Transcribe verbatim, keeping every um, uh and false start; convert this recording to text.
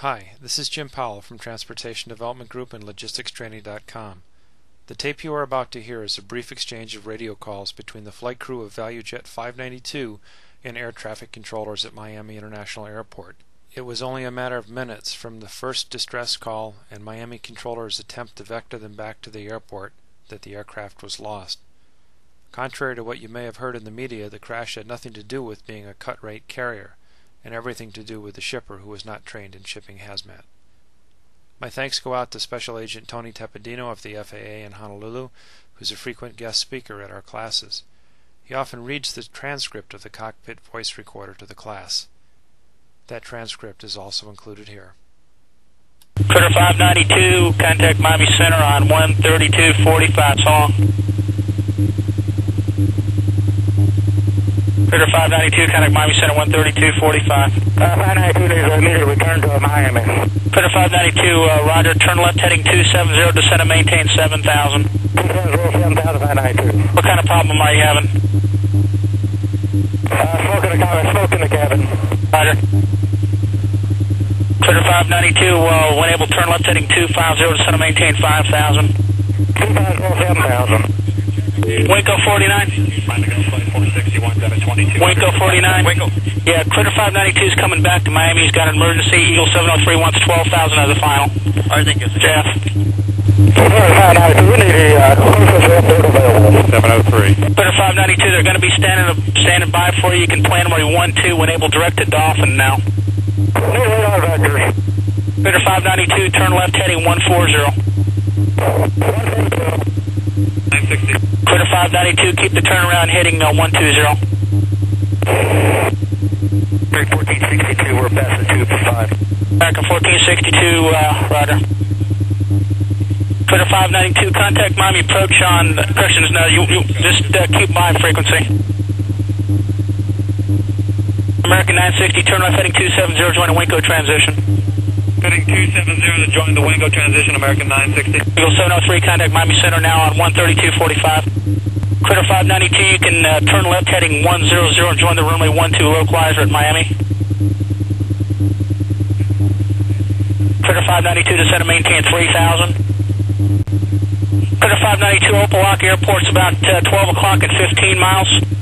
Hi, this is Jim Powell from Transportation Development Group and Logistics Training dot com. The tape you are about to hear is a brief exchange of radio calls between the flight crew of ValueJet five ninety-two and air traffic controllers at Miami International Airport. It was only a matter of minutes from the first distress call and Miami controllers' attempt to vector them back to the airport that the aircraft was lost. Contrary to what you may have heard in the media, the crash had nothing to do with being a cut-rate carrier, and everything to do with the shipper who was not trained in shipping hazmat. My thanks go out to Special Agent Tony Tepedino of the F A A in Honolulu, who's a frequent guest speaker at our classes. He often reads the transcript of the cockpit voice recorder to the class. That transcript is also included here. Critter five ninety-two, contact Miami Center on one thirty-two forty-five, so long. Critter five ninety-two, contact Miami Center one thirty-two forty-five. Uh, five ninety-two, there's a meter return to Miami. Critter five ninety-two, uh, Roger, turn left heading two seven zero, descend and maintain seven thousand. two seven zero, seven thousand, five ninety-two. What kind of problem are you having? Uh, smoke in the cabin, smoke in the cabin. Roger. Critter five ninety-two, uh, when able, turn left heading two five zero, descend and maintain five thousand. two five zero, seven thousand. Winco forty-nine. Winco forty-nine. Winco. Yeah, Critter five ninety-two is coming back to Miami. He's got an emergency. Eagle seven oh three wants twelve thousand as a final. All right, thank you. Jeff. five ninety-two, we need a uh, closest airport available. seven oh three. Critter five ninety-two, they're going to be standing standing by for you. You can plan where you want to when able, direct to Dolphin now. New radar vectors. Critter five ninety-two, turn left heading one forty. nine sixty. Critter five ninety-two, keep the turnaround heading uh, one two zero. three fourteen sixty-two, we're past the two for five. American fourteen sixty-two, uh, Roger. Critter five ninety-two, contact Miami approach on, uh, corrections, no, you, you just uh, keep Miami frequency. American nine sixty, turn left heading two seven zero, join the Winco transition. Heading two seven zero to join the Wingo transition, American nine sixty. Eagle seven oh three, contact Miami Center now on one thirty-two forty-five. Critter five ninety-two, you can uh, turn left heading one zero zero and join the runway one two localizer at Miami. Critter five ninety-two, descend and maintain three thousand. Critter five ninety-two, Opelika Airport's about uh, twelve o'clock and fifteen miles.